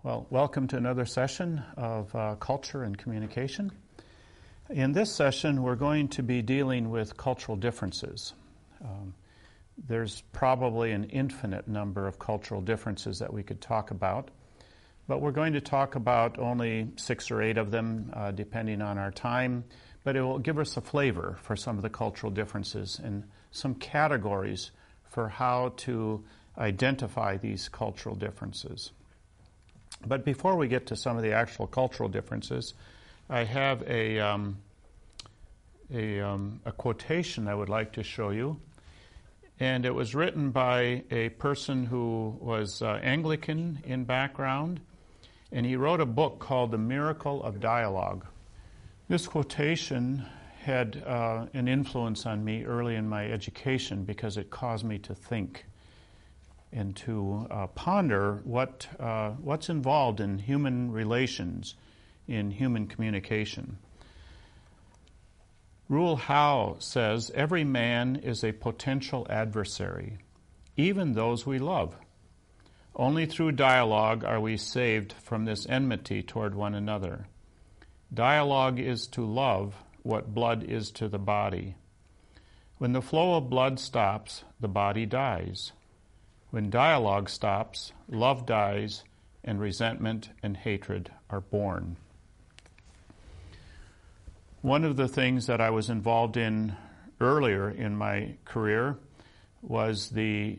Well, welcome to another session of Culture and Communication. In this session, we're going to be dealing with cultural differences. There's probably an infinite number of cultural differences that we could talk about, but we're going to talk about only 6 or 8 of them, depending on our time, but it will give us a flavor for some of the cultural differences and some categories for how to identify these cultural differences. But before we get to some of the actual cultural differences, I have a quotation I would like to show you. And it was written by a person who was Anglican in background, and he wrote a book called The Miracle of Dialogue. This quotation had an influence on me early in my education because it caused me to think and to ponder what's involved in human relations, in human communication. Rule Howe says, "Every man is a potential adversary, even those we love. Only through dialogue are we saved from this enmity toward one another. Dialogue is to love what blood is to the body. When the flow of blood stops, the body dies. When dialogue stops, love dies, and resentment and hatred are born." One of the things that I was involved in earlier in my career was the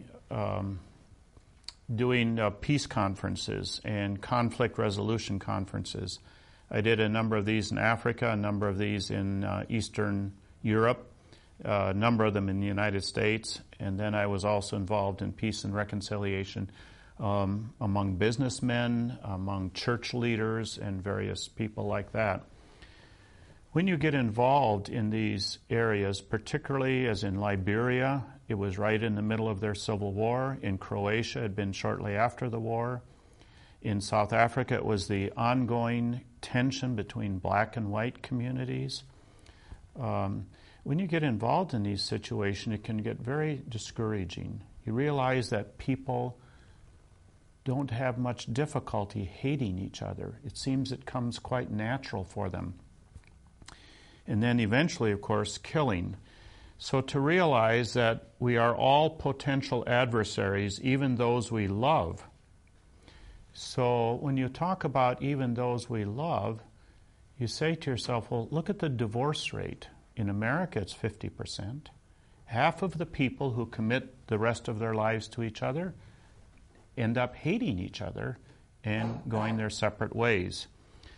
doing peace conferences and conflict resolution conferences. I did a number of these in Africa, a number of these in Eastern Europe, a number of them in the United States, and then I was also involved in peace and reconciliation among businessmen, among church leaders, and various people like that. When you get involved in these areas, particularly as in Liberia, it was right in the middle of their civil war. In Croatia, it had been shortly after the war. In South Africa, it was the ongoing tension between black and white communities. When you get involved in these situations, it can get very discouraging. You realize that people don't have much difficulty hating each other. It seems it comes quite natural for them. And then eventually, of course, killing. So to realize that we are all potential adversaries, even those we love. So when you talk about even those we love, you say to yourself, well, look at the divorce rate. In America, it's 50%. Half of the people who commit the rest of their lives to each other end up hating each other and going their separate ways.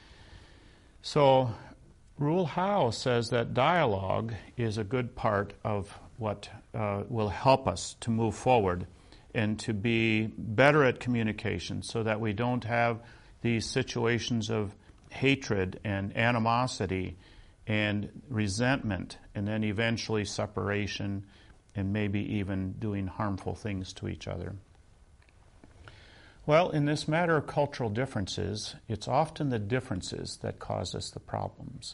So Rule Howe says that dialogue is a good part of what will help us to move forward and to be better at communication so that we don't have these situations of hatred and animosity and resentment, and then eventually separation, and maybe even doing harmful things to each other. Well, in this matter of cultural differences, it's often the differences that cause us the problems.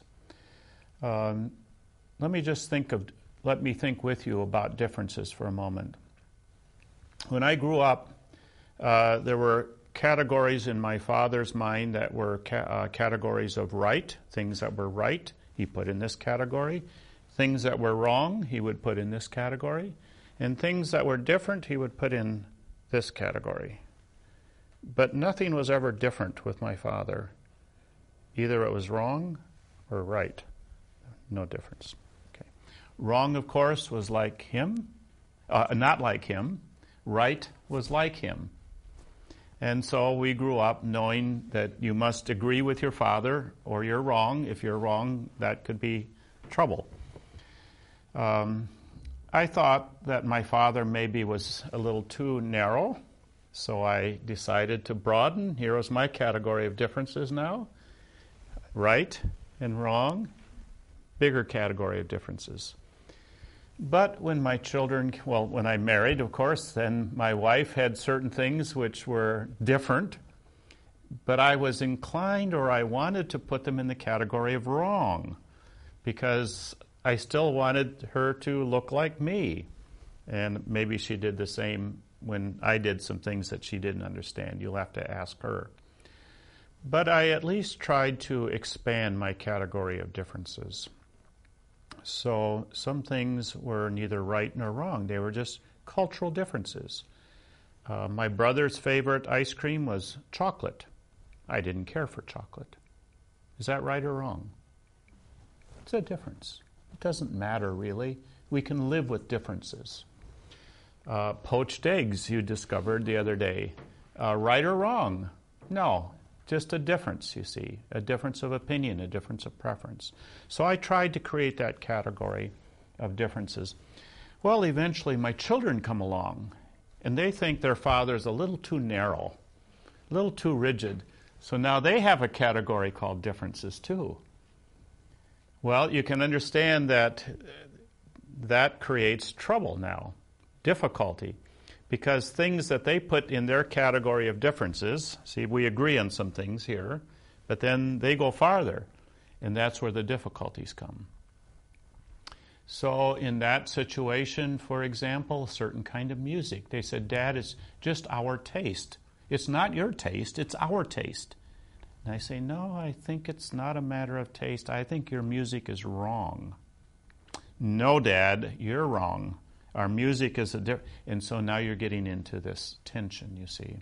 Let me think with you about differences for a moment. When I grew up, there were categories in my father's mind that were categories of right, things that were right. He put in this category. Things that were wrong, he would put in this category. And things that were different, he would put in this category. But nothing was ever different with my father. Either it was wrong or right. No difference. Okay. Wrong, of course, was like him. Not like him. Right was like him. And so we grew up knowing that you must agree with your father or you're wrong. If you're wrong, that could be trouble. I thought that my father maybe was a little too narrow, so I decided to broaden. Here was my category of differences now. Right and wrong, bigger category of differences. But when I married, of course, then my wife had certain things which were different, but I was inclined or I wanted to put them in the category of wrong because I still wanted her to look like me. And maybe she did the same when I did some things that she didn't understand. You'll have to ask her. But I at least tried to expand my category of differences. So some things were neither right nor wrong. They were just cultural differences. My brother's favorite ice cream was chocolate. I didn't care for chocolate. Is that right or wrong? It's a difference. It doesn't matter, really. We can live with differences. Poached eggs, you discovered the other day. Right or wrong? No. Just a difference, you see, a difference of opinion, a difference of preference. So I tried to create that category of differences. Well, eventually my children come along, and they think their father's a little too narrow, a little too rigid. So now they have a category called differences too. Well, you can understand that that creates trouble now, difficulty. Because things that they put in their category of differences, see, we agree on some things here, but then they go farther, and that's where the difficulties come. So in that situation, for example, a certain kind of music, they said, Dad, it's just our taste. It's not your taste, it's our taste. And I say, no, I think it's not a matter of taste. I think your music is wrong. No, Dad, you're wrong. Our music is and so now you're getting into this tension, you see.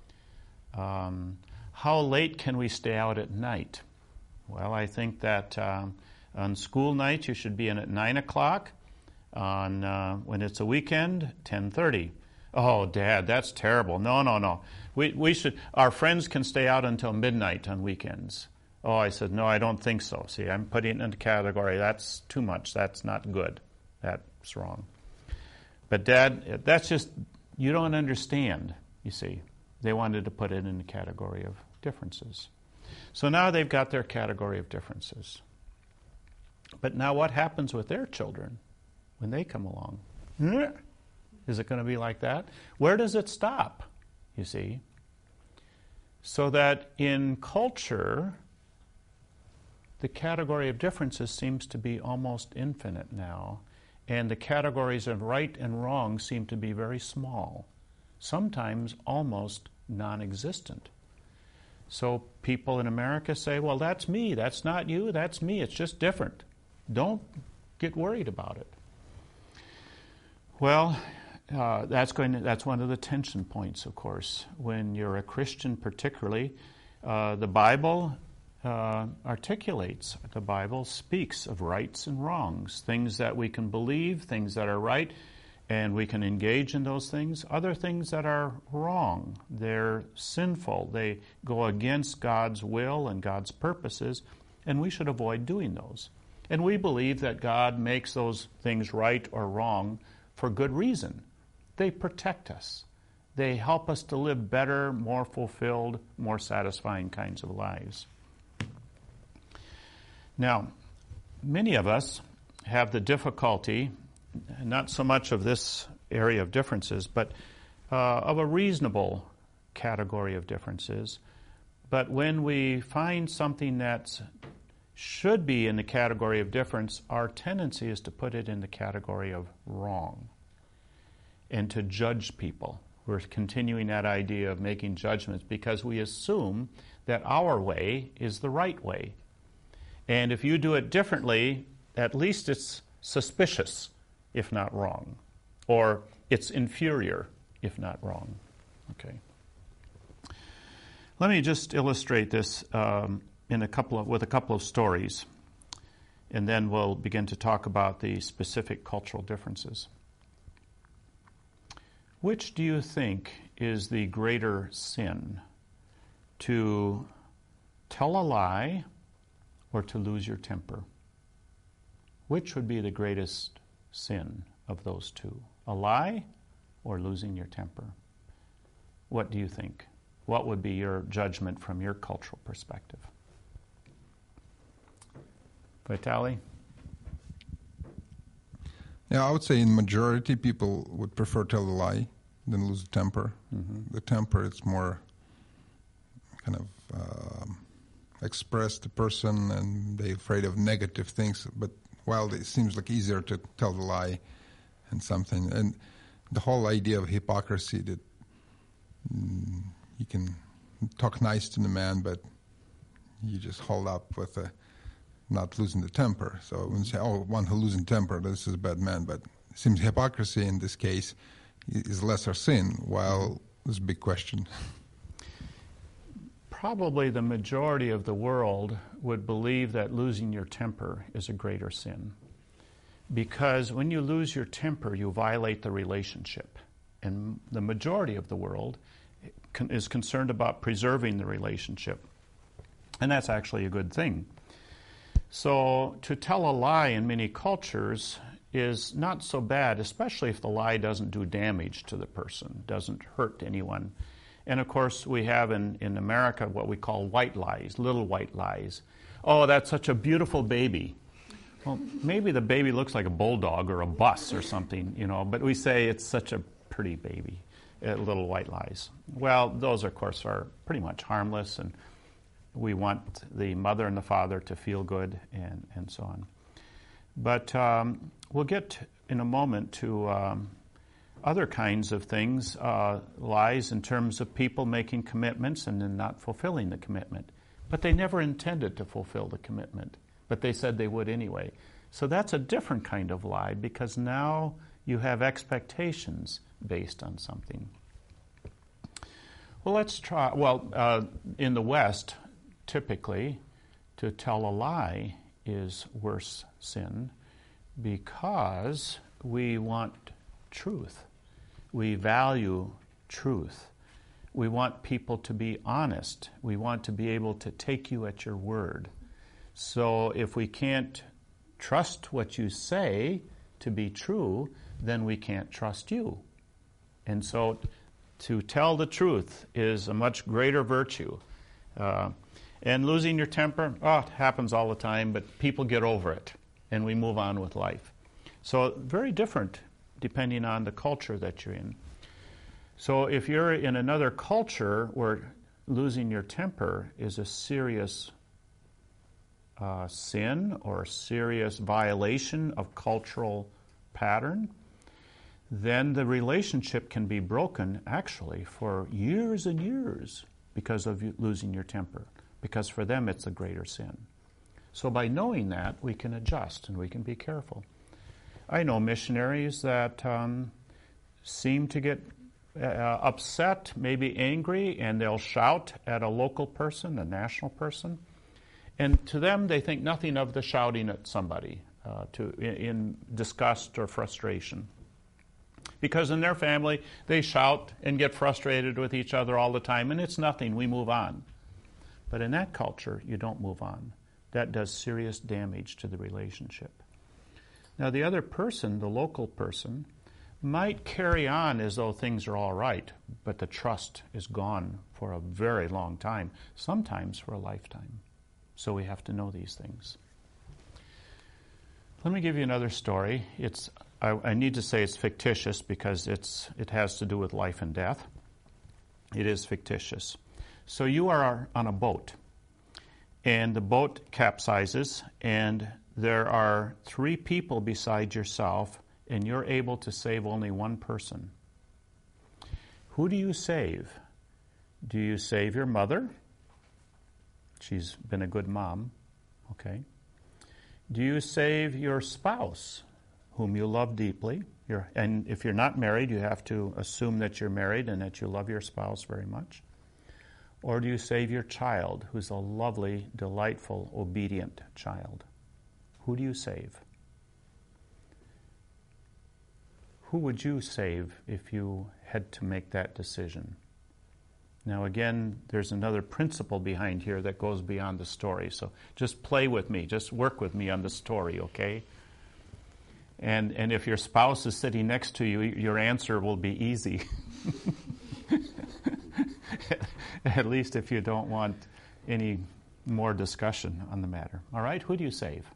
How late can we stay out at night? Well, I think that on school nights you should be in at 9 o'clock. On when it's a weekend, 10:30. Oh, Dad, that's terrible. No. We should. Our friends can stay out until midnight on weekends. Oh, I said, no, I don't think so. See, I'm putting it in the category. That's too much. That's not good. That's wrong. But Dad, that's just, you don't understand, you see. They wanted to put it in the category of differences. So now they've got their category of differences. But now what happens with their children when they come along? Is it going to be like that? Where does it stop, you see? So that in culture, the category of differences seems to be almost infinite now. And the categories of right and wrong seem to be very small, sometimes almost non-existent. So people in America say, well, that's me, that's not you, that's me, it's just different. Don't get worried about it. Well, that's one of the tension points, of course. When you're a Christian particularly, the Bible articulates, the Bible speaks of rights and wrongs, things that we can believe, things that are right, and we can engage in those things. Other things that are wrong, they're sinful, they go against God's will and God's purposes, and we should avoid doing those. And we believe that God makes those things right or wrong for good reason. They protect us. They help us to live better, more fulfilled, more satisfying kinds of lives. Now, many of us have the difficulty, not so much of this area of differences, but of a reasonable category of differences. But when we find something that should be in the category of difference, our tendency is to put it in the category of wrong and to judge people. We're continuing that idea of making judgments because we assume that our way is the right way. And if you do it differently, at least it's suspicious, if not wrong. Or it's inferior, if not wrong. Okay. Let me just illustrate this with a couple of stories, and then we'll begin to talk about the specific cultural differences. Which do you think is the greater sin? To tell a lie or to lose your temper? Which would be the greatest sin of those two? A lie or losing your temper? What do you think? What would be your judgment from your cultural perspective? Vitali? Yeah, I would say in majority people would prefer tell a lie than lose the temper. Mm-hmm. The temper, it's more kind of express the person and they're afraid of negative things, but while it seems like easier to tell the lie and something. And the whole idea of hypocrisy that you can talk nice to the man, but you just hold up with not losing the temper. So when you say, one who loses temper, this is a bad man. But it seems hypocrisy in this case is lesser sin, while there's a big question. Probably the majority of the world would believe that losing your temper is a greater sin. Because when you lose your temper, you violate the relationship. And the majority of the world is concerned about preserving the relationship. And that's actually a good thing. So to tell a lie in many cultures is not so bad, especially if the lie doesn't do damage to the person, doesn't hurt anyone. And of course, we have in America what we call white lies, little white lies. Oh, that's such a beautiful baby. Well, maybe the baby looks like a bulldog or a bus or something, but we say it's such a pretty baby, little white lies. Well, those, of course, are pretty much harmless, and we want the mother and the father to feel good and so on. But we'll get in a moment to other kinds of things, lies in terms of people making commitments and then not fulfilling the commitment. But they never intended to fulfill the commitment, but they said they would anyway. So that's a different kind of lie, because now you have expectations based on something. Well, let's try. In the West, typically, to tell a lie is worse sin because we want truth. We value truth. We want people to be honest. We want to be able to take you at your word. So if we can't trust what you say to be true, then we can't trust you. And so to tell the truth is a much greater virtue. And losing your temper, it happens all the time, but people get over it, and we move on with life. So very different depending on the culture that you're in. So if you're in another culture where losing your temper is a serious sin or a serious violation of cultural pattern, then the relationship can be broken actually for years and years because of losing your temper, because for them it's a greater sin. So by knowing that, we can adjust and we can be careful. I know missionaries that seem to get upset, maybe angry, and they'll shout at a local person, a national person. And to them, they think nothing of the shouting at somebody in disgust or frustration. Because in their family, they shout and get frustrated with each other all the time, and it's nothing, we move on. But in that culture, you don't move on. That does serious damage to the relationship. Now, the other person, the local person, might carry on as though things are all right, but the trust is gone for a very long time, sometimes for a lifetime. So we have to know these things. Let me give you another story. I need to say it's fictitious because it has to do with life and death. It is fictitious. So you are on a boat, and the boat capsizes, and there are 3 people beside yourself, and you're able to save only one person. Who do you save? Do you save your mother? She's been a good mom, okay? Do you save your spouse, whom you love deeply? And if you're not married, you have to assume that you're married and that you love your spouse very much. Or do you save your child, who's a lovely, delightful, obedient child? Who do you save? Who would you save if you had to make that decision? Now again, there's another principle behind here that goes beyond the story. So just play with me, just work with me on the story, okay? And if your spouse is sitting next to you, your answer will be easy. At least if you don't want any more discussion on the matter. All right, who do you save?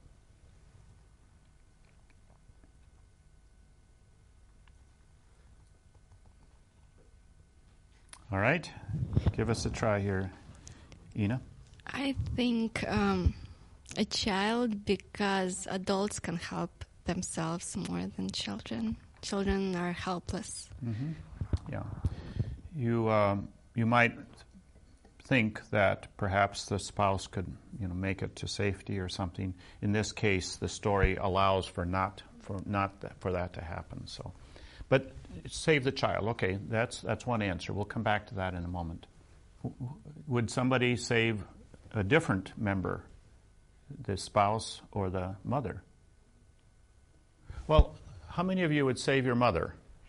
All right, give us a try here, Ina. I think a child, because adults can help themselves more than children. Children are helpless. Mm-hmm. Yeah. You might think that perhaps the spouse could, make it to safety or something. In this case, the story allows for that to happen. So, but save the child. Okay, that's one answer. We'll come back to that in a moment. Would somebody save a different member, the spouse or the mother? Well, how many of you would save your mother?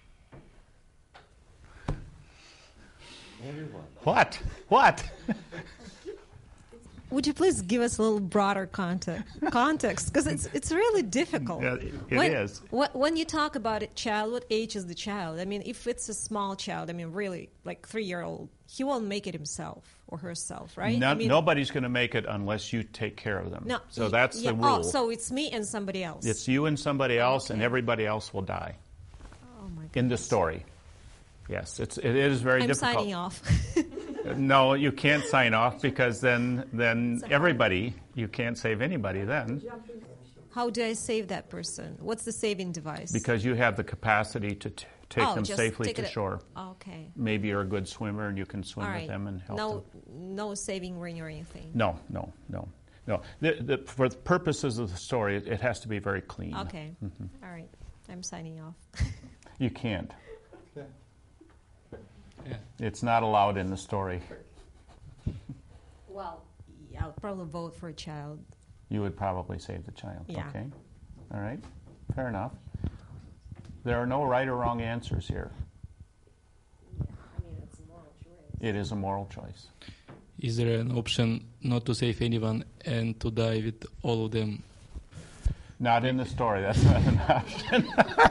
Everyone. What? Would you please give us a little broader context? Because it's really difficult. Yeah, it is. When you talk about a child, what age is the child? I mean, if it's a small child, really, like 3-year-old, he won't make it himself or herself, right? Nobody's going to make it unless you take care of them. No, so that's the rule. Oh, so it's me and somebody else. It's you and somebody else, and everybody else will die. Oh my goodness. In the story. Yes, it is very difficult. I'm signing off. No, you can't sign off because then everybody, you can't save anybody then. How do I save that person? What's the saving device? Because you have the capacity to take them safely to shore. Okay. Maybe you're a good swimmer and you can swim with them and help them. No saving ring or anything? No. For the purposes of the story, it has to be very clean. Okay. Mm-hmm. All right. I'm signing off. You can't. Yeah. It's not allowed in the story. Well, I'll probably vote for a child. You would probably save the child. Yeah. Okay. All right. Fair enough. There are no right or wrong answers here. It's a moral choice. It is a moral choice. Is there an option not to save anyone and to die with all of them? Not in the story. That's not an option.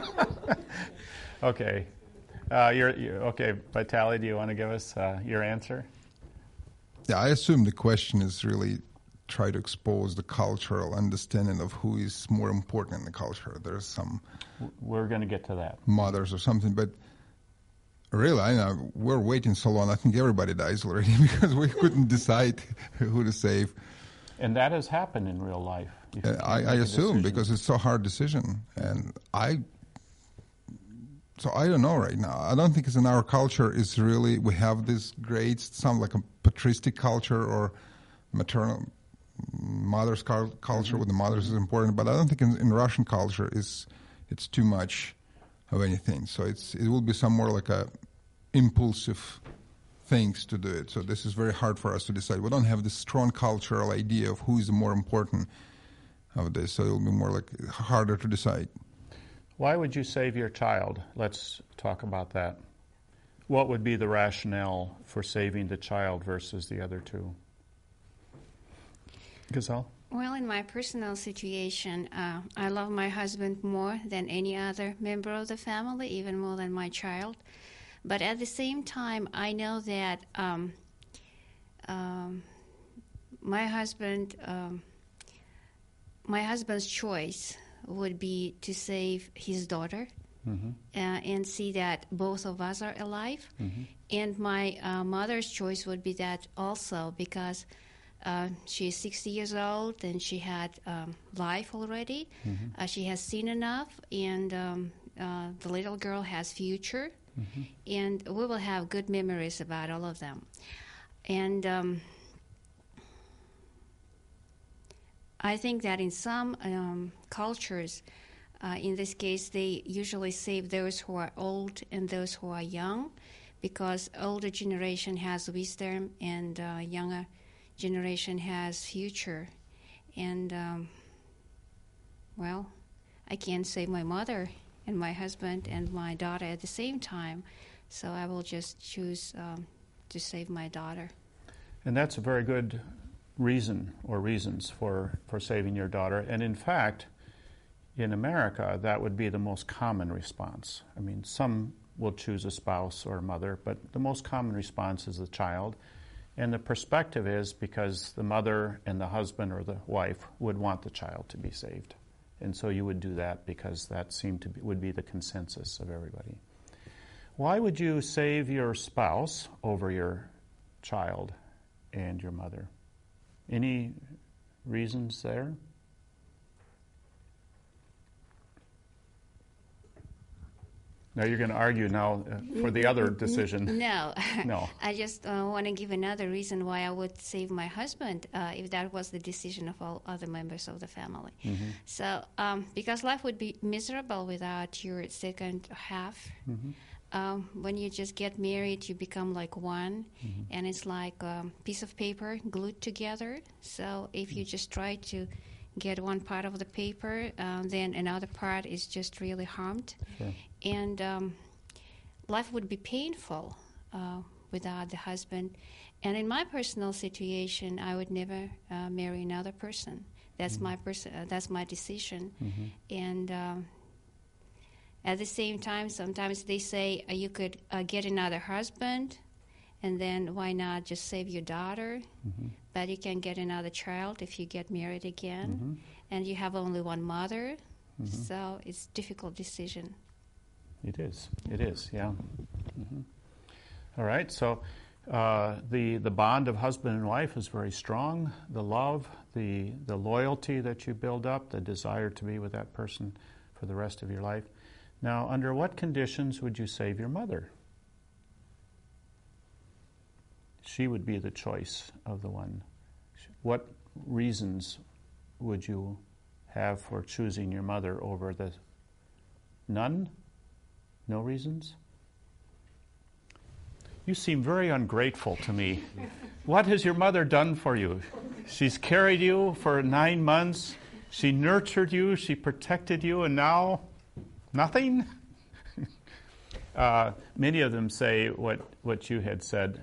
Okay. Okay, Vitaly, do you want to give us your answer? Yeah, I assume the question is really try to expose the cultural understanding of who is more important in the culture. There's some... We're going to get to that. Mothers or something, but really, I know we're waiting so long. I think everybody dies already because we couldn't decide who to save. And that has happened in real life. I assume because it's a hard decision, and So I don't know right now. I don't think it's in our culture is really, we have this great, sound like a patristic culture or maternal mother's culture where the mothers is important, but I don't think in Russian culture it's too much of anything. So it will be some more like a impulsive things to do it. So this is very hard for us to decide. We don't have this strong cultural idea of who is more important of this, so it will be more like harder to decide. Why would you save your child? Let's talk about that. What would be the rationale for saving the child versus the other two? Gazelle? Well, in my personal situation, I love my husband more than any other member of the family, even more than my child. But at the same time, I know that my husband's choice would be to save his daughter and see that both of us are alive. And my mother's choice would be that also because she's 60 years old and she had life already. She has seen enough, and the little girl has future. And we will have good memories about all of them. And I think that in some cultures, in this case, they usually save those who are old and those who are young, because older generation has wisdom and younger generation has future. And, well, I can't save my mother and my husband and my daughter at the same time, so I will just choose to save my daughter. And that's a very good reason or reasons for saving your daughter. And in fact, in America, that would be the most common response. I mean, some will choose a spouse or a mother, but the most common response is the child. And the perspective is because the mother and the husband or the wife would want the child to be saved. And so you would do that because that would be the consensus of everybody. Why would you save your spouse over your child and your mother? Any reasons there? Now you're going to argue now for the other decision. No. No. I just want to give another reason why I would save my husband if that was the decision of all other members of the family. Mm-hmm. So, because life would be miserable without your second half. Mm-hmm. When you just get married, you become like one, Mm-hmm. and it's like a piece of paper glued together. So if you just try to get one part of the paper, then another part is just really harmed. Sure. And life would be painful without the husband. And in my personal situation, I would never marry another person. That's that's my decision. Mm-hmm. And at the same time, sometimes they say you could get another husband, and then why not just save your daughter? Mm-hmm. But you can get another child if you get married again, Mm-hmm. and you have only one mother. Mm-hmm. So it's a difficult decision. It is, yeah. Mm-hmm. All right, so the bond of husband and wife is very strong. The love, the loyalty that you build up, the desire to be with that person for the rest of your life. Now, under what conditions would you save your mother? She would be the choice of the one. What reasons would you have for choosing your mother over the... None? No reasons? You seem very ungrateful to me. What has your mother done for you? She's carried you for 9 months. She nurtured you. She protected you. And now, nothing? Many of them say what you had said,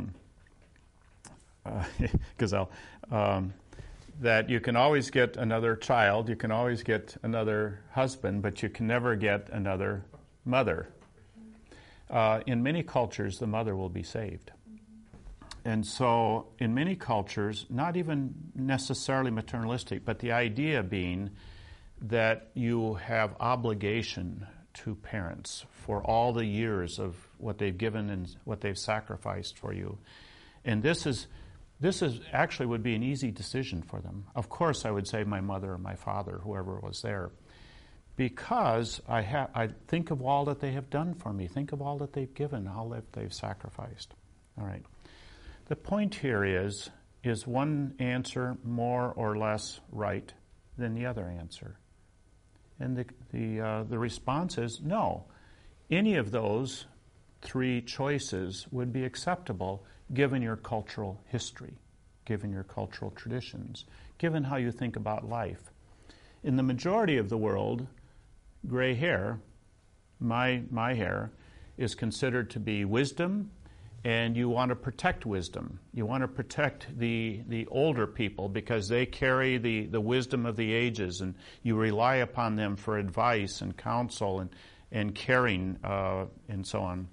Gazelle, that you can always get another child, you can always get another husband, but you can never get another mother. In many cultures, the mother will be saved. And so in many cultures, not even necessarily maternalistic, but the idea being that you have obligation to parents for all the years of what they've given and what they've sacrificed for you. And this is actually would be an easy decision for them. Of course, I would say my mother or my father, whoever was there, because I think of all that they have done for me. Think of all that they've given, all that they've sacrificed. All right. The point here is one answer more or less right than the other answer? And the response is no. Any of those 3 choices would be acceptable given your cultural history, given your cultural traditions, given how you think about life. In the majority of the world, gray hair, my hair, is considered to be wisdom, and you want to protect wisdom. You want to protect the older people because they carry the wisdom of the ages, and you rely upon them for advice and counsel and caring and so on.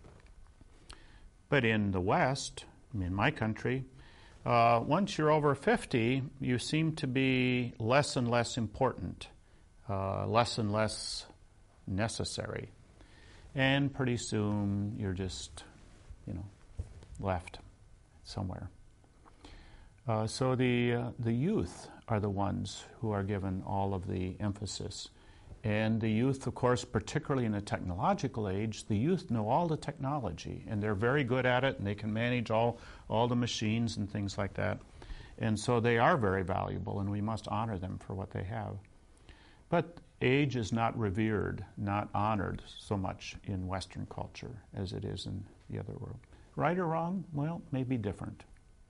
But in the West, in my country, once you're over 50, you seem to be less and less important, less and less necessary. And pretty soon you're just, left somewhere. So the youth are the ones who are given all of the emphasis. And the youth, of course, particularly in the technological age, the youth know all the technology, and they're very good at it, and they can manage all the machines and things like that. And so they are very valuable, and we must honor them for what they have. But age is not revered, not honored so much in Western culture as it is in the other world. Right or wrong? Well, maybe different.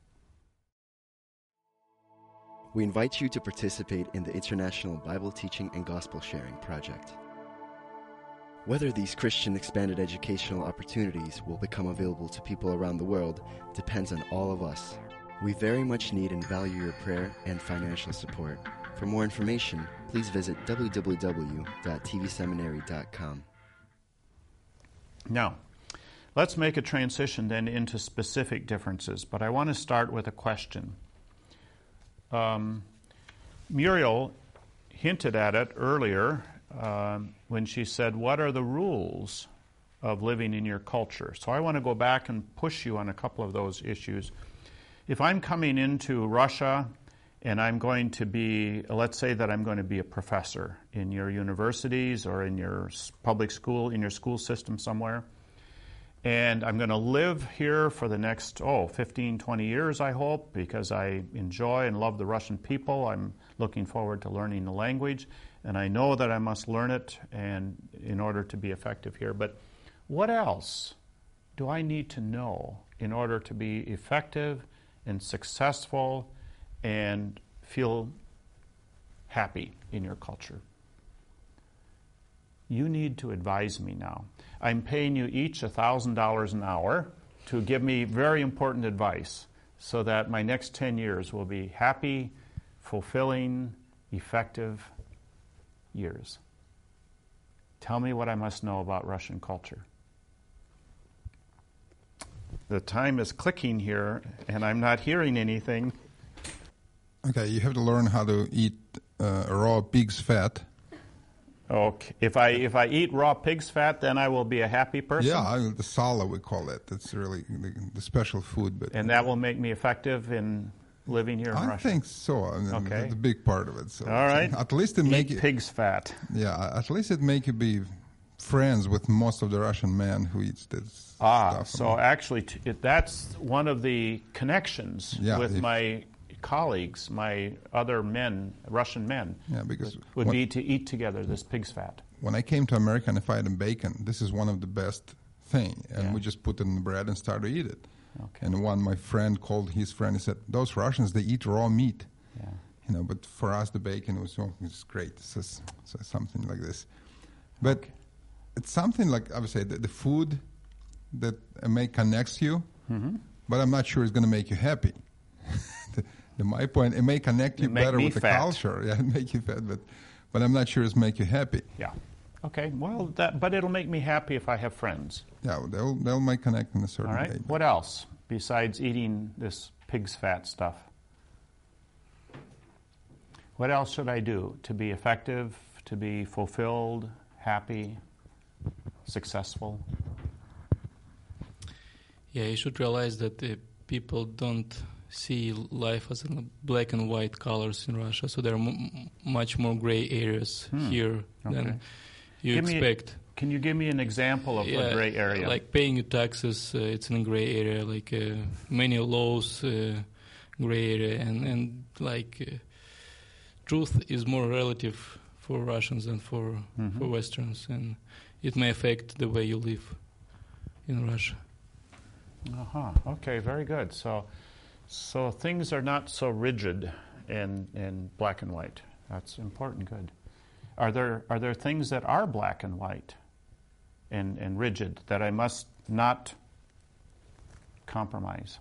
We invite you to participate in the International Bible Teaching and Gospel Sharing Project. Whether these Christian expanded educational opportunities will become available to people around the world depends on all of us. We very much need and value your prayer and financial support. For more information, please visit www.tvseminary.com. Now, let's make a transition then into specific differences, but I want to start with a question. Muriel hinted at it earlier when she said, what are the rules of living in your culture? So I want to go back and push you on a couple of those issues. If I'm coming into Russia and I'm going to be, let's say that I'm going to be a professor in your universities or in your public school, in your school system somewhere. And I'm going to live here for the next, 15, 20 years, I hope, because I enjoy and love the Russian people. I'm looking forward to learning the language, and I know that I must learn it and in order to be effective here. But what else do I need to know in order to be effective and successful and feel happy in your culture? You need to advise me now. I'm paying you each $1,000 an hour to give me very important advice so that my next 10 years will be happy, fulfilling, effective years. Tell me what I must know about Russian culture. The time is clicking here, and I'm not hearing anything. Okay, you have to learn how to eat raw pig's fat. Okay. If I eat raw pig's fat, then I will be a happy person? Yeah, the sala we call it. That's really the special food. But and that will make me effective in living here in Russia? I think so. I mean, okay. The big part of it. So all right. At least it make pig's fat. Yeah, at least it make you be friends with most of the Russian men who eats this stuff. So actually, that's one of the connections with my colleagues, my other men, Russian men, because would be to eat together this pig's fat. When I came to America and I found bacon, this is one of the best thing, and we just put it in the bread and started to eat it. Okay. And my friend called his friend and said, "Those Russians, they eat raw meat." Yeah. But for us the bacon was great. So something like this, but it's something like I would say the food that may connects you, but I'm not sure it's going to make you happy. My point, it may connect you better with the culture. Yeah, it make you fat, but I'm not sure it's make you happy. Yeah. Okay. Well, but it'll make me happy if I have friends. Yeah, they'll make connect in a certain way. All right. What else besides eating this pig's fat stuff? What else should I do to be effective, to be fulfilled, happy, successful? Yeah, you should realize that people don't see life as in black and white colors in Russia, so there are much more gray areas here than you expect. Can you give me an example of a gray area? Like paying your taxes, it's in a gray area, like many laws, gray area, and truth is more relative for Russians than for Westerns, and it may affect the way you live in Russia. Okay, very good. So things are not so rigid and black and white. That's important. Good. Are there things that are black and white and rigid that I must not compromise?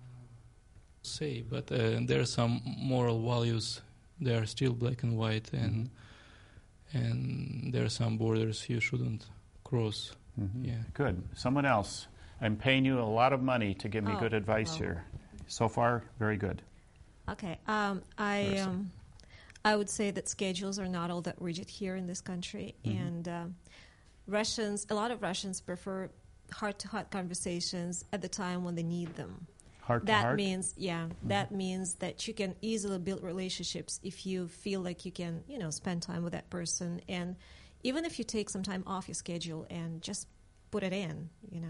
But there are some moral values. They are still black and white, and there are some borders you shouldn't cross. Yeah. Good. Someone else. I'm paying you a lot of money to give me good advice here. So far, very good. Okay. I would say that schedules are not all that rigid here in this country, and a lot of Russians prefer heart-to-heart conversations at the time when they need them. Heart-to-heart? That means that you can easily build relationships if you feel like you can, spend time with that person, and even if you take some time off your schedule and just put it in,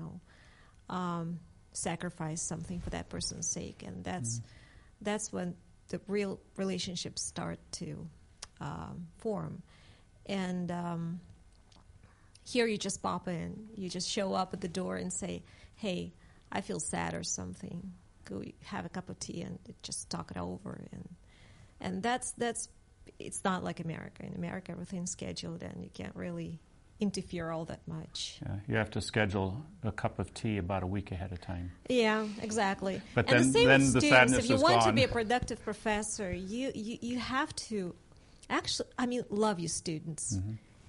sacrifice something for that person's sake, and that's when the real relationships start to form. And here you just pop in, you just show up at the door and say, "Hey, I feel sad" or something. Go have a cup of tea and just talk it over, and that's it's not like America. In America, everything's scheduled, and you can't really interfere all that much. Yeah, you have to schedule a cup of tea about a week ahead of time. Yeah, exactly. But and then the sadness if you is want gone. to be a productive professor, you have to actually, love your students.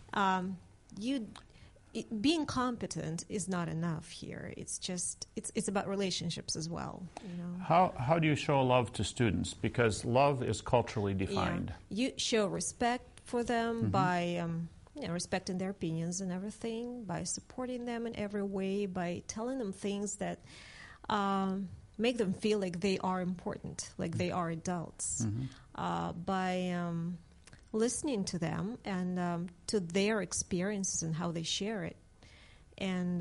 Being competent is not enough here. It's just it's about relationships as well. How do you show love to students? Because love is culturally defined. Yeah. You show respect for them by respecting their opinions and everything, by supporting them in every way, by telling them things that make them feel like they are important, like they are adults, by listening to them and to their experiences and how they share it, and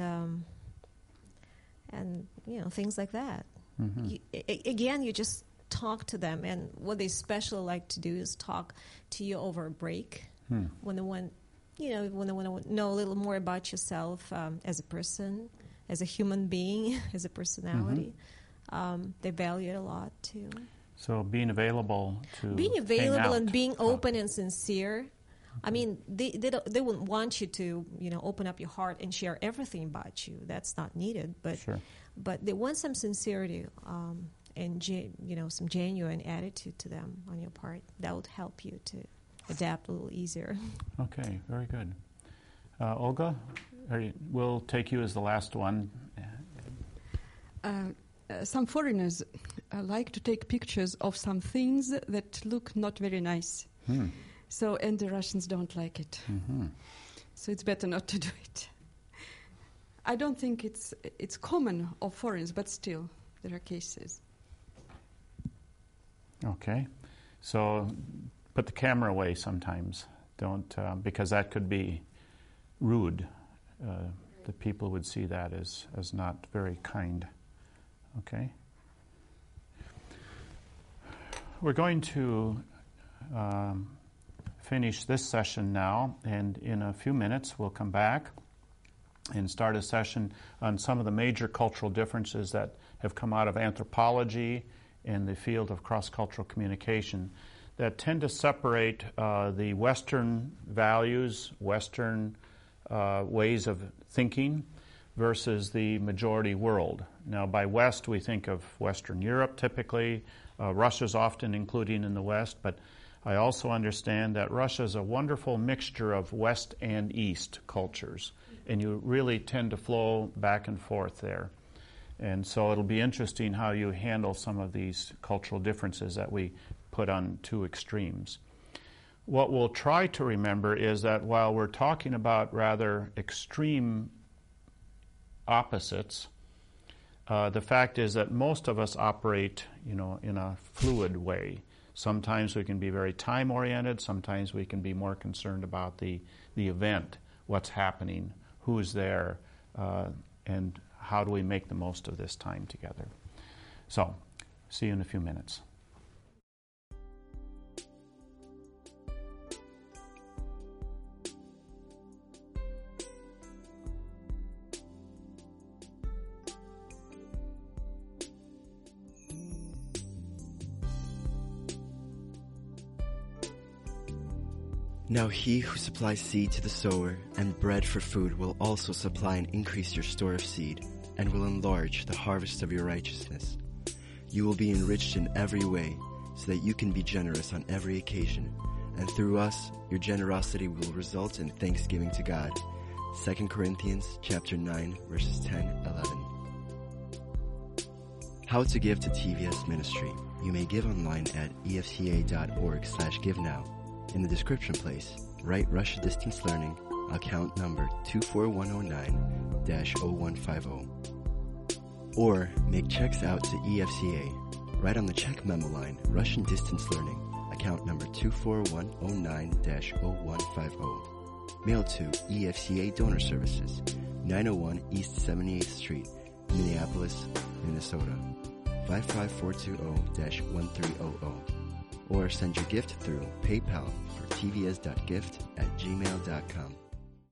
things like that. Again, you just talk to them, and what they especially like to do is talk to you over a break when they want, when they want to know a little more about yourself as a person, as a human being, as a personality. They value it a lot too. So being available and being open and sincere. I mean, they wouldn't want you to open up your heart and share everything about you. That's not needed. But but they want some sincerity and some genuine attitude to them on your part. That would help you to adapt a little easier. Okay, very good. Olga, we'll take you as the last one. Some foreigners like to take pictures of some things that look not very nice. So, and the Russians don't like it. So it's better not to do it. I don't think it's common of foreigners, but still, there are cases. Okay. So put the camera away sometimes. Don't, because that could be rude. The people would see that as not very kind. Okay. We're going to finish this session now, and in a few minutes we'll come back and start a session on some of the major cultural differences that have come out of anthropology in the field of cross-cultural communication that tend to separate the Western values, Western ways of thinking versus the majority world. Now, by West, we think of Western Europe typically. Russia's often included in the West, but I also understand that Russia is a wonderful mixture of West and East cultures, and you really tend to flow back and forth there. And so it'll be interesting how you handle some of these cultural differences that we put on two extremes. What we'll try to remember is that while we're talking about rather extreme opposites, the fact is that most of us operate, in a fluid way. Sometimes we can be very time-oriented. Sometimes we can be more concerned about the event, what's happening, who's there, and how do we make the most of this time together. So, see you in a few minutes. Now he who supplies seed to the sower and bread for food will also supply and increase your store of seed, and will enlarge the harvest of your righteousness. You will be enriched in every way, so that you can be generous on every occasion, and through us your generosity will result in thanksgiving to God. 2 Corinthians chapter 9, verses 10-11. How to give to TVS Ministry. You may give online at efca.org/givenow. In the description place, write Russia Distance Learning, account number 24109-0150. Or make checks out to EFCA. Write on the check memo line, Russian Distance Learning, account number 24109-0150. Mail to EFCA Donor Services, 901 East 78th Street, Minneapolis, Minnesota, 55420-1300. Or send your gift through PayPal for tvs.gift@gmail.com.